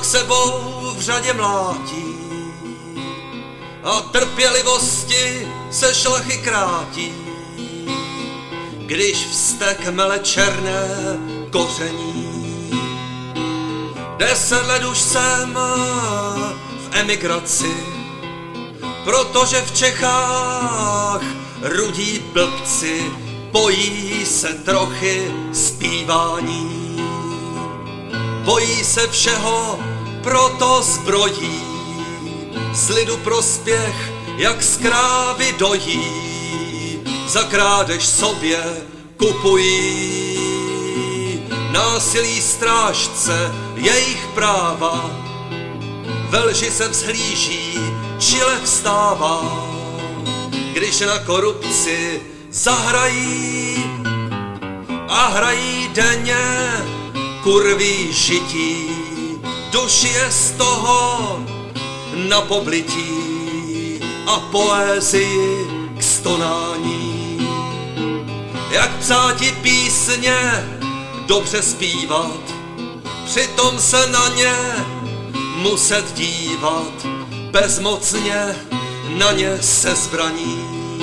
sebou v řadě mlátí a trpělivosti se šlachy krátí. Když vztek mele černé koření, 10 let už jsem v emigraci, protože v Čechách rudí blbci bojí se trochy zpívání. Bojí se všeho, proto zbrojí, z lidu prospěch, jak z krávy dojí, za krádež sobě kupují. Násilí strážce jejich práva, ve lži se vzhlíží, čile vstává. Když na korupci zahrají a hrají denně kurví žití, duši je z toho na poblití a poézii k stonání. Jak psáti písně dobře zpívat, přitom se na ně muset dívat, bezmocně na ně se zbraní.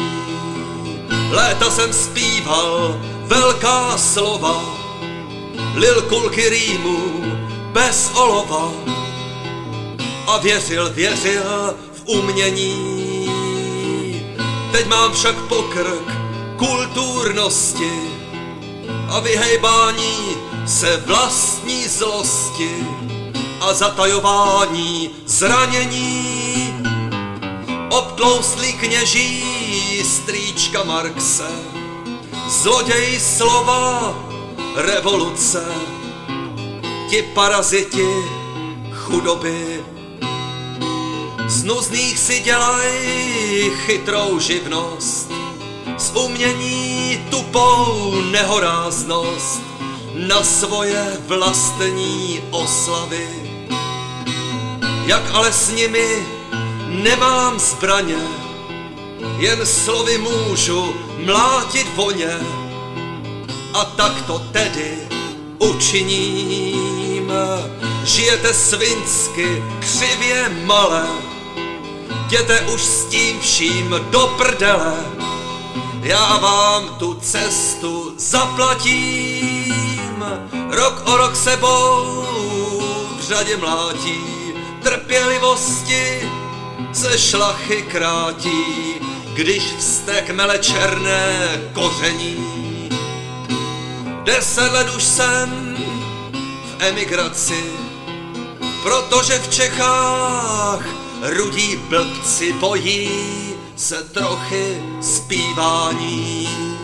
Léta jsem zpíval velká slova, lil kulky rýmů bez olova a věřil v umění. Teď mám však pokrk kulturnosti a vyhejbání se vlastní zlosti a zatajování zranění. Obtloustlí kněží strýčka Marxe, zloděj slova revoluce, ti paraziti chudoby, z nuzných si dělaj chytrou živnost, z umění tupou nehoráznost na svoje vlastní oslavy. Jak ale s nimi nemám zbraně, jen slovy můžu mlátit voně, a tak to tedy učiním. Žijete svinsky, křivě malé, jděte už s tím vším do prdele, já vám tu cestu zaplatím. Rok o rok sebou v řadě mlátí, trpělivosti se šlachy krátí, když vztek mele černé koření. 10 let už jsem v emigraci, protože v Čechách rudí blbci bojí se trochy zpívání.